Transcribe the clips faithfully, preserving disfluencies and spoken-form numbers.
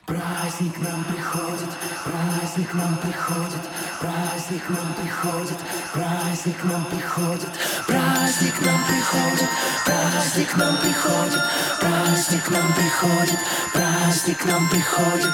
Праздник нам приходит, праздник нам приходит, праздник нам приходит, праздник нам приходит, праздник нам приходит, праздник нам приходит, праздник нам приходит, праздник нам приходит.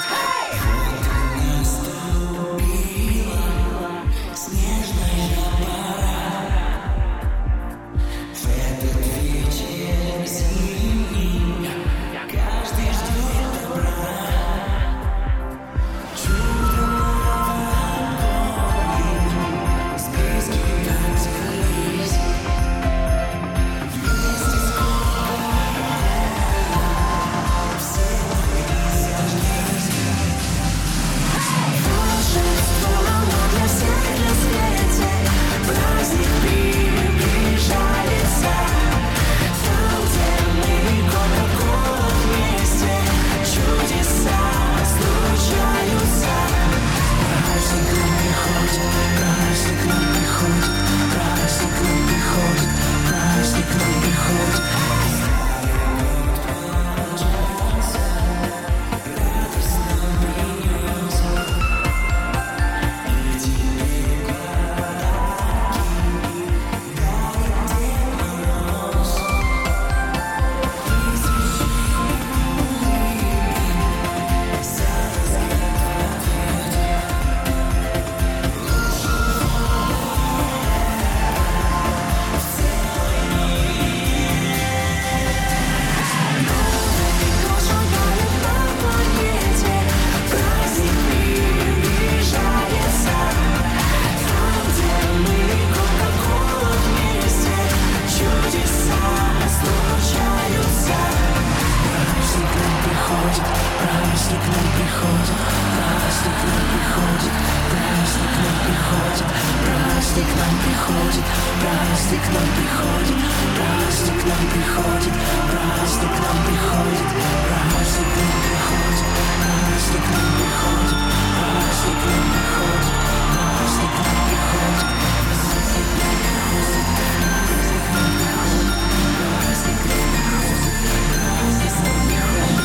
Праздник нам приходит, праздник нам приходит, праздник нам приходит, праздник нам приходит, праздник нам приходит, праздник нам приходит, праздник нам приходит, праздник нам приходит, праздник нам приходит, праздник нам приходит, праздник нам приходит, праздник нам приходит, праздник нам приходит, праздник нам приходит, праздник нам приходит.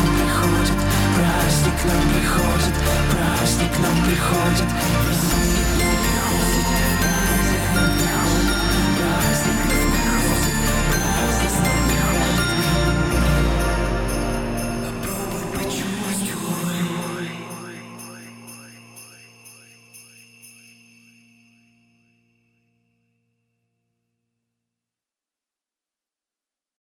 Праздник нам приходит, праздник нам приходит, праздник нам приходит.